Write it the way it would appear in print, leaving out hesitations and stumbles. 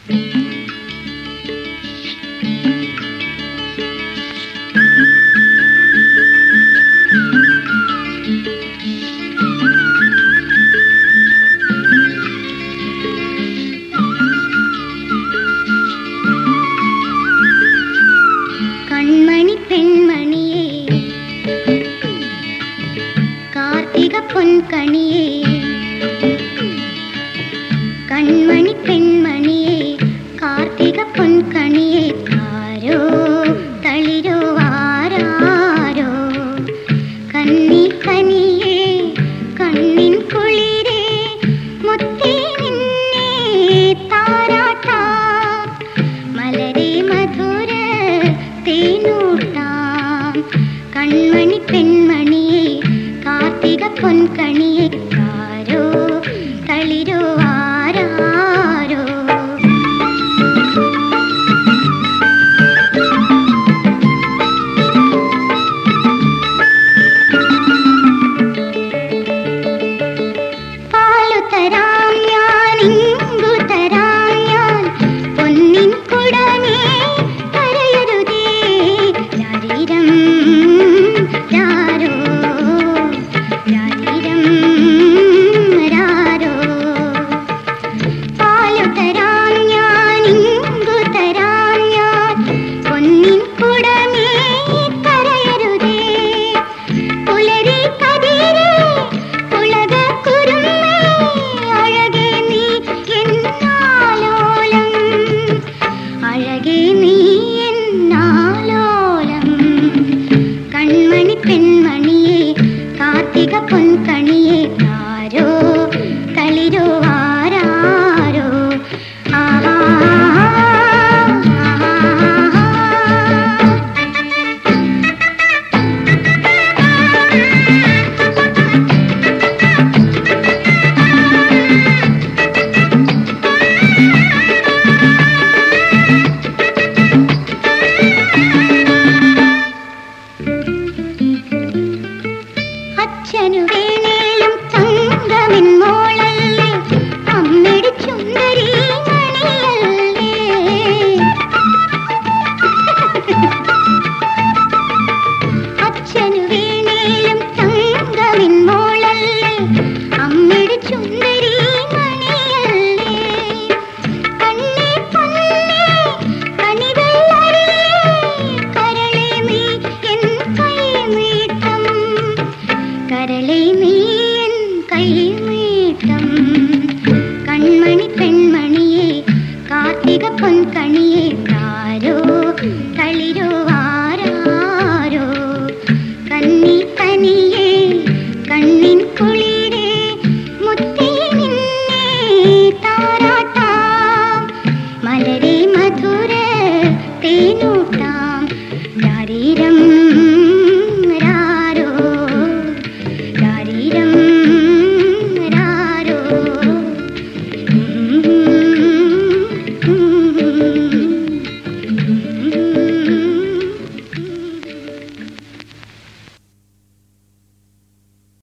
പൊൻകണിയേ കൺമണി പെൺമണിയേ കാർത്തിക പൊൻകണിയേ ആരോ തളിരോ ആരാരോ കന്നി കനിയേ കണ്ണിൻ കുളിരേ മുത്തേ നിന്നെ താരാട്ടാ മലരേ മധുര തേനൂട്ടാം കൺമണി പെൺമണിയേ കാർത്തിക പൊൻകണിയേ ആരോ തളിരോ ആരാരോ പാലു തരാം ഞാൻ ഇങ്കു തരാം ഞാൻ പൊന്നിൻ കുടമേ കരയരുതേ ശരീരം രാരോ ശരീരം രാരോ പാലു തരാം ഞാൻ ഇങ്കു തരാം ഞാൻ പൊന്നിൻ കുടമേ കരയരുതേ പുലരി കതിരേ ഉലക കുരുമേ അഴകേ നീ എന്നാലോലം അഴകേ നീ എന്നാലോലം കൺമണി പെൺമണിയേ കാർത്തിക പൊൻകണിയേ ആരോ തളിരോ ആരാരോ ആഹാ അച്ഛനു വേണേലും തങ്കമിൻ മോളല്ലേ അമ്മയുടെ ചുന്ദരി മണിയല്ലേ അച്ഛനു വേണേലും തങ്കമിൻ മോളല്ലേ അമ്മയുടെ ചുന്ദരി മണിയല്ലേ കണ്ണേ പൊന്നേ കണിവെള്ളരിയേ കരളേ നീ എൻ കൈമീട്ടം കരളേ നീ എൻ കൈമീട്ടം കൺമണി പെൺമണിയേ കാർത്തിക പൊൻകണിയേ ആരോ തളിരോ ആരാരോ കന്നി കനിയേ കണ്ണിൻ കുളിരേ മുത്തേ നിന്നെ താരാട്ടാം മലരേ മധുര തേനൂട്ടാം